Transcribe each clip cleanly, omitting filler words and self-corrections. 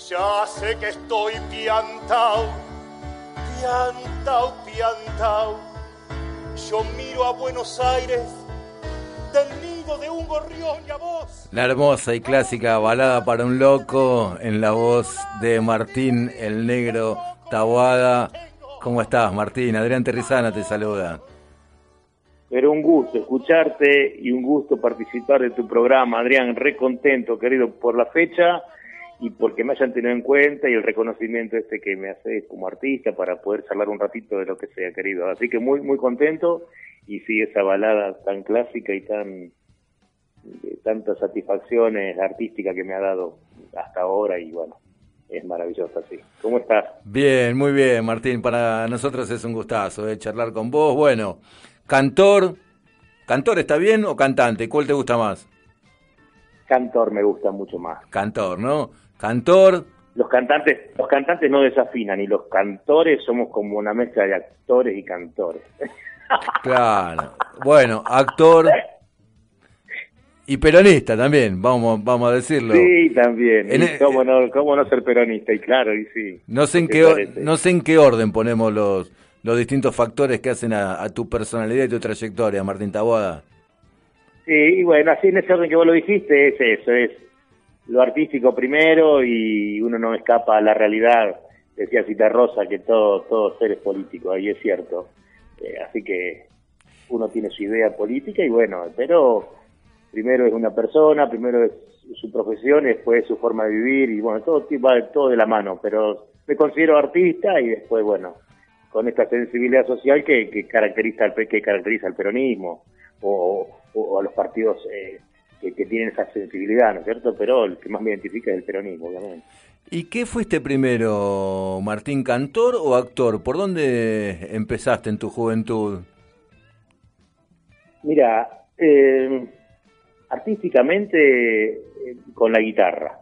Ya sé que estoy piantao, piantao. Yo miro a Buenos Aires del nido de un gorrión y a vos. La hermosa y clásica balada para un loco en la voz de Martín el Negro Taboada. ¿Cómo estás, Martín? Adrián Terrizana te saluda. Pero un gusto escucharte y un gusto participar de tu programa, Adrián. Re contento, querido, por la fecha y porque me hayan tenido en cuenta y el reconocimiento que me haces como artista para poder charlar un ratito de lo que sea, querido. Así que muy, muy contento. Y sí, esa balada tan clásica y tantas satisfacciones artísticas que me ha dado hasta ahora, y bueno, es maravillosa, sí. ¿Cómo estás? Bien, muy bien, Martín. Para nosotros es un gustazo charlar con vos. Bueno, ¿cantor está bien o cantante? ¿Cuál te gusta más? Cantor me gusta mucho más. Cantor, ¿no? Cantor. Los cantantes no desafinan, y los cantores somos como una mezcla de actores y cantores. Claro. Bueno, actor y peronista también, vamos a decirlo. Sí, también. ¿Cómo no ser peronista? Y claro, y sí. No sé en qué orden ponemos los distintos factores que hacen a tu personalidad y tu trayectoria, Martín Taboada. Sí, y bueno, así en ese orden que vos lo dijiste, es eso, es lo artístico primero, y uno no escapa a la realidad. Decía Citarrosa que todo ser es político, ahí es cierto. Así que uno tiene su idea política y bueno, pero primero es una persona, primero es su profesión, después su forma de vivir, y bueno, todo va todo de la mano, pero me considero artista y después, bueno, con esta sensibilidad social que caracteriza al peronismo o a los partidos que tienen esa sensibilidad, ¿no es cierto? Pero el que más me identifica es el peronismo, obviamente. ¿Y qué fuiste primero, Martín, cantor o actor? ¿Por dónde empezaste en tu juventud? Mira, artísticamente con la guitarra.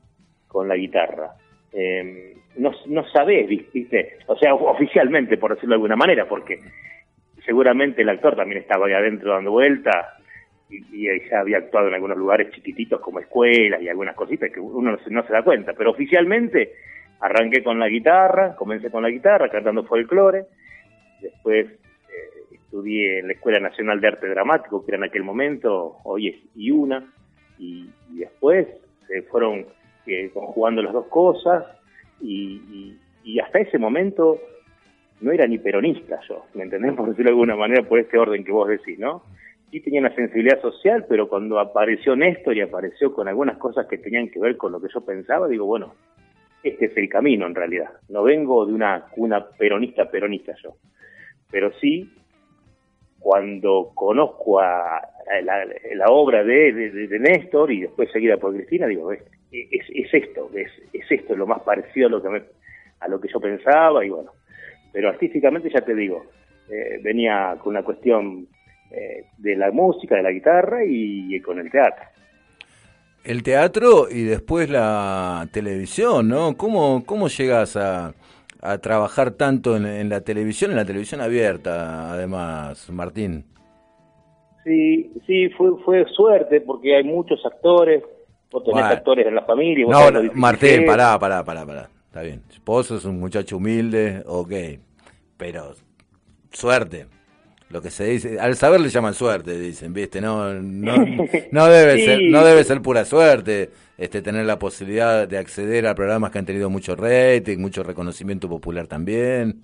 No sabés, ¿viste? O sea, oficialmente, por decirlo de alguna manera, porque seguramente el actor también estaba ahí adentro dando vueltas, y ya había actuado en algunos lugares chiquititos como escuelas y algunas cositas que uno no se da cuenta, pero oficialmente comencé con la guitarra, cantando folclore. Después estudié en la Escuela Nacional de Arte Dramático, que era en aquel momento, hoy es IUNA, y después se fueron conjugando las dos cosas, y hasta ese momento no era ni peronista yo, ¿me entendés? Por decirlo de alguna manera, por este orden que vos decís, ¿no? Sí tenía una sensibilidad social, pero cuando apareció Néstor y apareció con algunas cosas que tenían que ver con lo que yo pensaba, digo, bueno, este es el camino en realidad. No vengo de una peronista yo. Pero sí, cuando conozco a la obra de Néstor y después seguida por Cristina, digo, es esto lo más parecido a lo que yo pensaba, y bueno. Pero artísticamente, ya te digo, venía con una cuestión de la música, de la guitarra y con el teatro. El teatro y después la televisión, ¿no? ¿Cómo llegas a trabajar tanto en la televisión abierta, además, Martín? Sí, fue suerte, porque hay muchos actores, vos tenés actores en la familia. No, Martín, pará. Está bien, vos sos un muchacho humilde, ok, pero suerte. Lo que se dice, al saber le llaman suerte, dicen, ¿viste? No debe sí. no debe ser pura suerte, tener la posibilidad de acceder a programas que han tenido mucho rating, mucho reconocimiento popular también.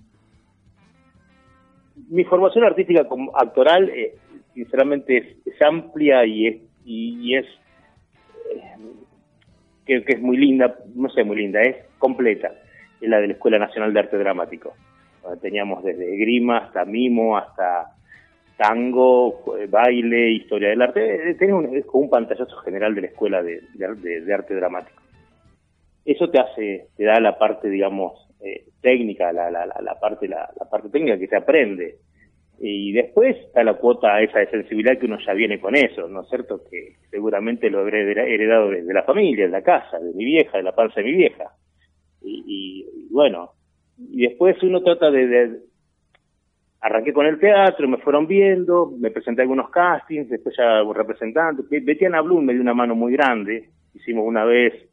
Mi formación artística como actoral, sinceramente, es amplia y es que es muy linda, no sé, muy linda, es completa. Es la de la Escuela Nacional de Arte Dramático. Teníamos desde esgrima hasta mimo, hasta tango, baile, historia del arte. Es como un pantallazo general de la Escuela de Arte Dramático. Eso te da la parte, digamos, técnica, la parte técnica que se aprende. Y después está la cuota esa de sensibilidad que uno ya viene con eso, ¿no es cierto? Que seguramente lo habré heredado de la familia, de la casa, de mi vieja, de la panza de mi vieja. Y bueno, y después uno trata arranqué con el teatro, me fueron viendo, me presenté a algunos castings, después ya representante. Betiana Blum me dio una mano muy grande. Hicimos una vez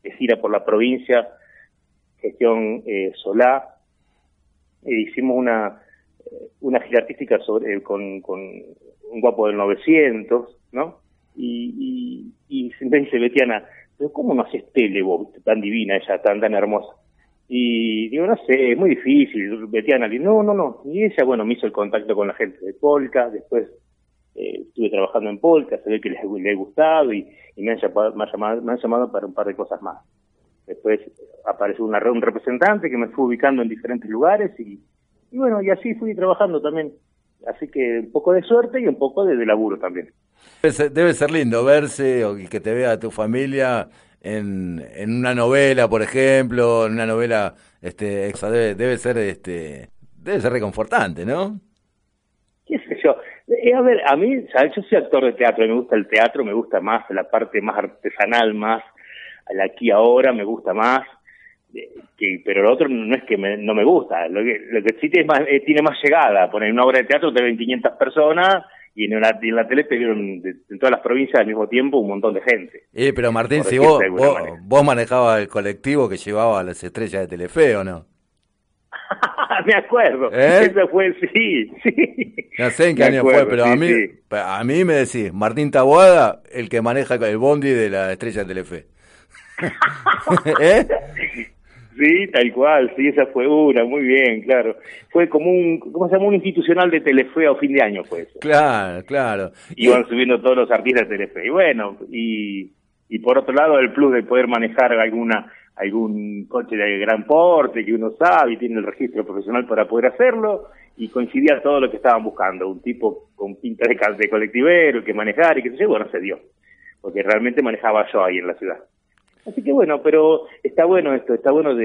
de gira por la provincia, gestión Solá. Hicimos una gira artística con un guapo del 900, ¿no? Y me dice Betiana, pero ¿cómo no haces tele vos, tan divina ella, tan hermosa? Y digo, no sé, es muy difícil. Betiana, no. Y ella, bueno, me hizo el contacto con la gente de Polka, después estuve trabajando en Polka, se ve que les ha gustado y me han llamado para un par de cosas más. Después apareció un representante que me fue ubicando en diferentes lugares y bueno, y así fui trabajando también. Así que un poco de suerte y un poco de laburo también. Debe ser lindo verse o que te vea tu familia en una novela, por ejemplo, en una novela debe ser reconfortante, ¿no? ¿Qué sé yo? A ver, a mí, ¿sabes? Yo soy actor de teatro, me gusta el teatro, me gusta más la parte más artesanal, más al aquí ahora, me gusta más, pero lo otro no es que no me gusta, lo que sí tiene más llegada. Poner una obra de teatro te ven 500 personas y en la tele te vieron en todas las provincias al mismo tiempo un montón de gente. Pero Martín, si vos manejabas el colectivo que llevaba a las estrellas de Telefe, ¿o no? Me acuerdo, eso fue, sí. No sé en qué año fue, pero a mí me decís, Martín Taboada, el que maneja el bondi de la estrella de Telefe. Sí, tal cual, sí, esa fue una, muy bien, claro. Fue como ¿cómo se llama? Un institucional de Telefe a fin de año, fue eso. Claro. Iban subiendo todos los artistas de Telefe. Y bueno, y por otro lado el plus de poder manejar algún coche de gran porte que uno sabe y tiene el registro profesional para poder hacerlo, y coincidía todo lo que estaban buscando, un tipo con pinta de colectivero, que manejar y qué sé yo, bueno, se dio, porque realmente manejaba yo ahí en la ciudad. Así que bueno, pero está bueno esto, está bueno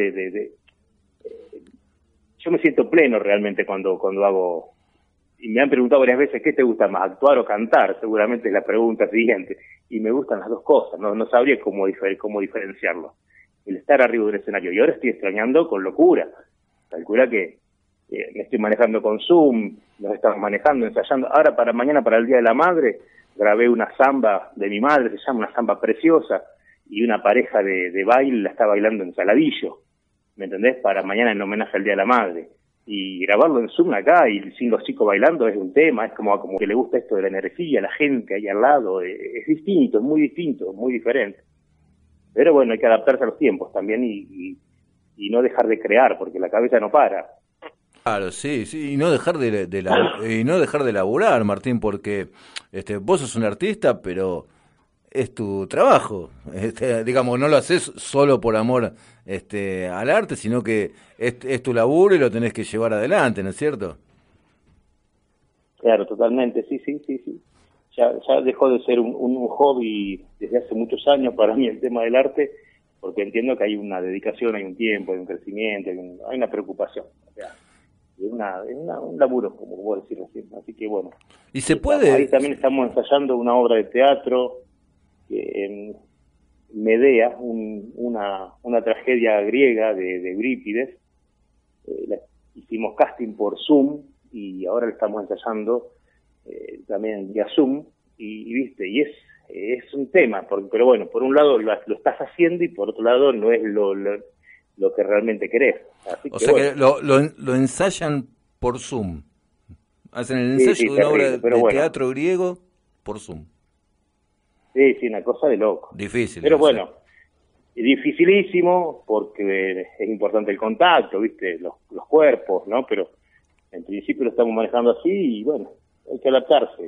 yo me siento pleno realmente cuando hago, y me han preguntado varias veces, ¿qué te gusta más, actuar o cantar? Seguramente es la pregunta siguiente, y me gustan las dos cosas, no sabría cómo diferenciarlo. El estar arriba de un escenario, y ahora estoy extrañando con locura. Calcula que me estoy manejando con Zoom, nos estamos manejando, ensayando. Ahora mañana, para el Día de la Madre, grabé una samba de mi madre, se llama una samba preciosa, y una pareja de baile la está bailando en Saladillo, ¿me entendés? Para mañana en homenaje al Día de la Madre. Y grabarlo en Zoom acá y sin los chicos bailando es un tema, es como que le gusta esto de la energía, la gente ahí al lado, es distinto, muy diferente. Pero bueno, hay que adaptarse a los tiempos también y no dejar de crear, porque la cabeza no para. Claro, sí, y no dejar de laburar, Martín, porque vos sos un artista, pero es tu trabajo. Digamos, no lo haces solo por amor al arte, sino que es tu laburo y lo tenés que llevar adelante, ¿no es cierto? Claro, totalmente, sí. Ya dejó de ser un hobby desde hace muchos años para mí el tema del arte, porque entiendo que hay una dedicación, hay un tiempo, hay un crecimiento, hay una preocupación. O sea, es un laburo, como vos decís recién. Así que bueno. ¿Y se puede? Ahí también estamos ensayando una obra de teatro, Medea, una tragedia griega de Eurípides. Hicimos casting por Zoom y ahora le estamos ensayando también vía Zoom y viste, y es un tema, pero bueno, por un lado lo estás haciendo y por otro lado no es lo que realmente querés. Así o sea bueno, que lo ensayan por Zoom. Hacen el ensayo de una obra de teatro griego por Zoom. Sí, una cosa de loco. Difícil. Pero bueno, es dificilísimo porque es importante el contacto, viste, los cuerpos, ¿no? Pero en principio lo estamos manejando así y bueno, hay que adaptarse.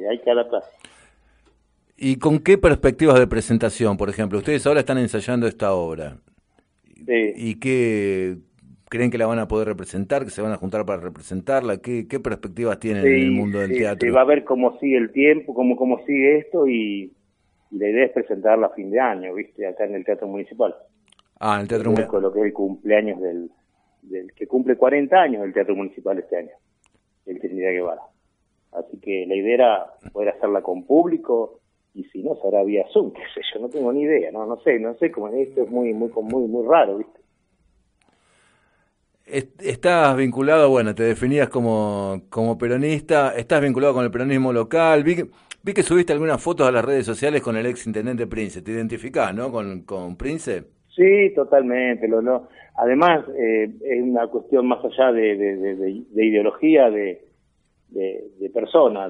¿Y con qué perspectivas de presentación, por ejemplo? Ustedes ahora están ensayando esta obra. Sí. ¿Y qué creen que la van a poder representar, que se van a juntar para representarla? ¿Qué perspectivas tienen en el mundo del teatro? Se va a ver cómo sigue el tiempo, cómo sigue esto y la idea es presentarla a fin de año, viste, acá en el Teatro Municipal. Ah, en el Teatro Municipal. Con lo que es el cumpleaños del que cumple 40 años el Teatro Municipal este año, el Trinidad Guevara. Así que la idea era poder hacerla con público y si no, se hará vía Zoom, qué sé yo, no tengo ni idea, no sé cómo esto es muy raro, ¿viste? Estás vinculado, bueno, te definías como peronista, estás vinculado con el peronismo local, vi que subiste algunas fotos a las redes sociales con el ex intendente Prince, ¿te identificás, no, con Prince? Sí, totalmente. Además, es una cuestión más allá de ideología, de persona,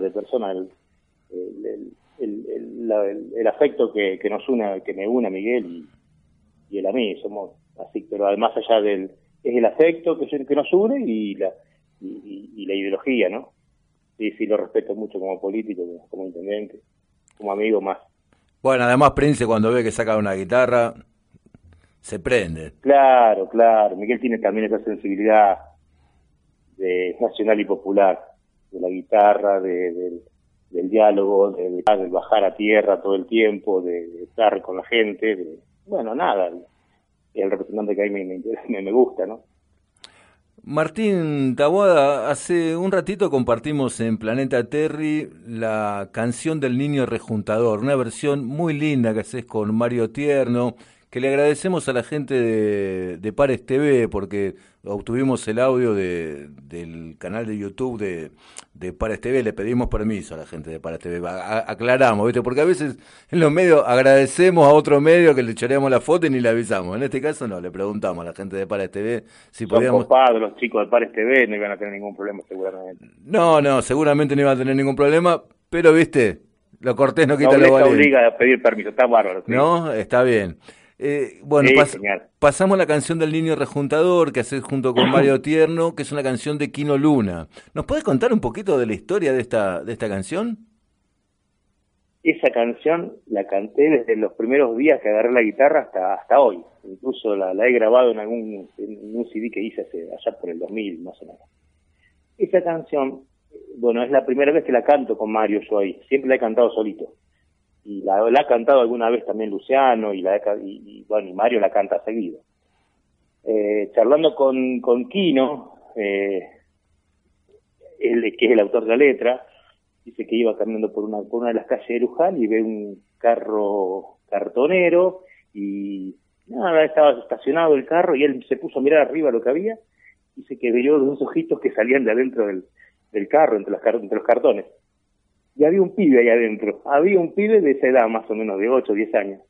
el afecto que nos une, que me une a Miguel y él a mí, somos así, pero además allá es el afecto que nos une y la ideología, ¿no? Sí, lo respeto mucho como político, como intendente, como amigo más. Bueno, además Prince cuando ve que saca una guitarra, se prende. Claro. Miguel tiene también esa sensibilidad nacional y popular, de la guitarra, del diálogo, del bajar a tierra todo el tiempo, de estar con la gente, bueno, nada, el representante que a mí me gusta, ¿no? Martín Taboada, hace un ratito compartimos en Planeta Terry la canción del Niño Rejuntador, una versión muy linda que haces con Mario Tierno, que le agradecemos a la gente de Pares TV, porque obtuvimos el audio del canal de YouTube de Pares TV, le pedimos permiso a la gente de Pares TV, aclaramos, ¿viste? Porque a veces en los medios agradecemos a otro medio que le echaríamos la foto y ni le avisamos. En este caso no, le preguntamos a la gente de Pares TV si podíamos... Son copados los chicos de Pares TV, no iban a tener ningún problema seguramente. No, seguramente no iban a tener ningún problema, pero viste, lo cortés no quita lo valiente. No obliga a pedir permiso, está bárbaro. ¿Sí? No, está bien. Bueno, pasamos la canción del Niño Rejuntador que haces junto con Mario Tierno, que es una canción de Quino Luna. ¿Nos podés contar un poquito de la historia de esta canción? Esa canción la canté desde los primeros días que agarré la guitarra hasta hoy. Incluso la he grabado en un CD que hice allá por el 2000 más o menos. Esa canción, bueno, es la primera vez que la canto con Mario yo ahí. Siempre la he cantado solito. Y la ha cantado alguna vez también Luciano y Mario la canta seguido. Charlando con Quino, él, que es el autor de la letra, dice que iba caminando por una de las calles de Luján y ve un carro cartonero y nada, estaba estacionado el carro y él se puso a mirar arriba lo que había. Dice que vio dos ojitos que salían de adentro del carro, entre los cartones. Y había un pibe ahí adentro, de esa edad más o menos, de 8 o 10 años.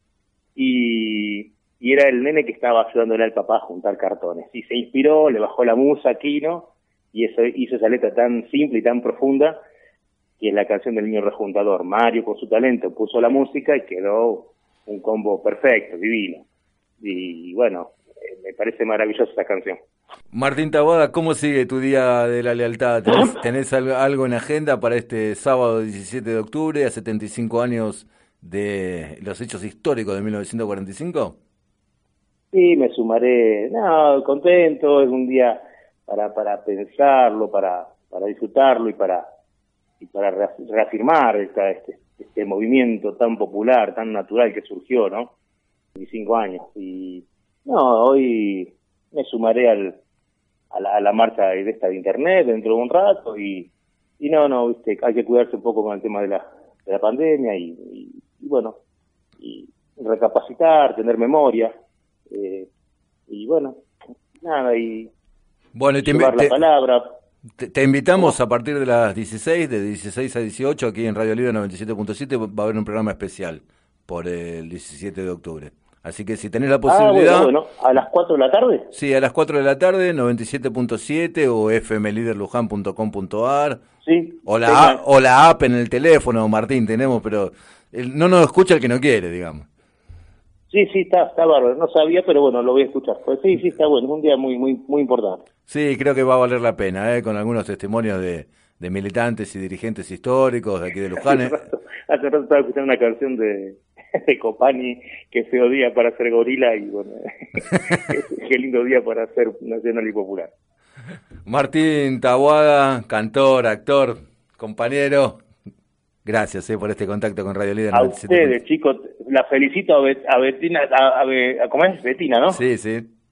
Y era el nene que estaba ayudándole al papá a juntar cartones. Y se inspiró, le bajó la musa a Quino, y eso hizo esa letra tan simple y tan profunda, que es la canción del Niño Rejuntador. Mario, con su talento, puso la música y quedó un combo perfecto, divino. Y bueno, me parece maravillosa esa canción. Martín Taboada, ¿cómo sigue tu Día de la Lealtad? ¿Tenés algo en agenda para este sábado 17 de octubre, a 75 años de los hechos históricos de 1945? Sí, me sumaré. No, contento, es un día para pensarlo, para disfrutarlo y para reafirmar este movimiento tan popular, tan natural que surgió, ¿no? 25 años. Y no, hoy me sumaré a la marcha de esta de internet dentro de un rato y no, viste, hay que cuidarse un poco con el tema de la pandemia y bueno, y recapacitar, tener memoria, y bueno, nada, y bueno, llevar la palabra. Te invitamos a partir de las 16, de 16 a 18, aquí en Radio Líder 97.7, va a haber un programa especial por el 17 de octubre. Así que si tenés la posibilidad... Bueno, ¿a las 4 de la tarde? Sí, a las 4 de la tarde, 97.7 o fmliderlujan.com.ar. Sí. O la app en el teléfono, Martín, tenemos, pero no nos escucha el que no quiere, digamos. Sí, está bárbaro. No sabía, pero bueno, lo voy a escuchar. Pues sí, está bueno. Es un día muy, muy, muy importante. Sí, creo que va a valer la pena, con algunos testimonios de militantes y dirigentes históricos de aquí de Luján. Hace rato estaba escuchando una canción de Copani, que feo día para ser gorila, y bueno, qué lindo día para ser nacional y popular. Martín Taboada, cantor, actor, compañero, gracias por este contacto con Radio Líder. A ustedes, chicos, la felicito a Betina, ¿cómo es? Betina, ¿no? Sí.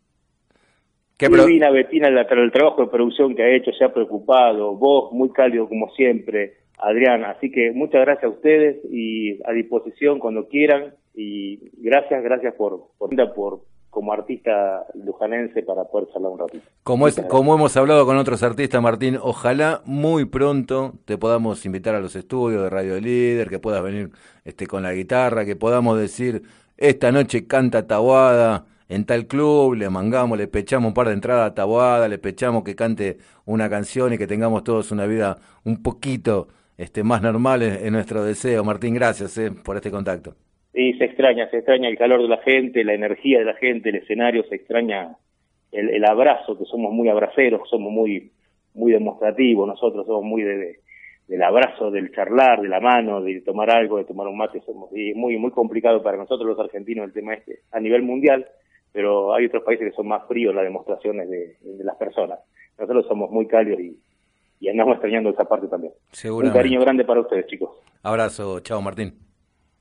Divina Betina, el trabajo de producción que ha hecho, se ha preocupado, vos muy cálido como siempre, Adrián, así que muchas gracias a ustedes y a disposición cuando quieran, y gracias por como artista lujanense para poder charlar un ratito. Como hemos hablado con otros artistas, Martín, ojalá muy pronto te podamos invitar a los estudios de Radio Líder, que puedas venir con la guitarra, que podamos decir, esta noche canta Taboada en tal club, le mangamos, le pechamos un par de entradas a Taboada, le pechamos que cante una canción y que tengamos todos una vida un poquito más normal en nuestro deseo. Martín, gracias por este contacto. Sí, se extraña el calor de la gente, la energía de la gente, el escenario, se extraña el abrazo, que somos muy abraceros, somos muy demostrativos, nosotros somos muy del abrazo, del charlar, de la mano, de tomar algo, de tomar un mate, y es muy complicado para nosotros los argentinos el tema a nivel mundial, pero hay otros países que son más fríos las demostraciones de las personas. Nosotros somos muy cálidos y andamos extrañando esa parte también. Seguramente. Un cariño grande para ustedes, chicos. Abrazo, chao Martín.